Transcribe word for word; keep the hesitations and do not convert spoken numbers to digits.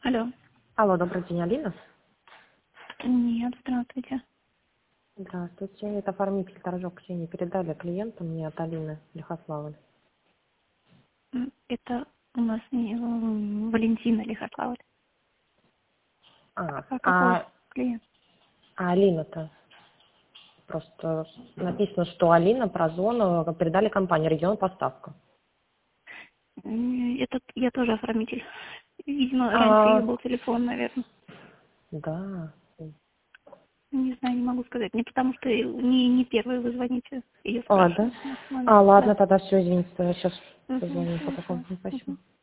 Алло. Алло, добрый день, Алина? Нет, здравствуйте. Здравствуйте, это оформитель торжок Ксении. Передали клиенту мне от Алины Лихославовны. М, Это у нас не м, Валентина Лихославовна. А, А какой а, клиент? а Алина-то? Просто написано, что Алина про зону передали компании «Регион Поставка». М, Это я тоже оформитель. Видимо, раньше ее А, был телефон, наверное. да. Не знаю, не могу сказать. Не потому что не, не первый вы звоните, ее А, да? спрашивают. А, ладно, Да. тогда все, извините, я сейчас Угу, позвоню по хорошо. такому. Мгм. Спасибо.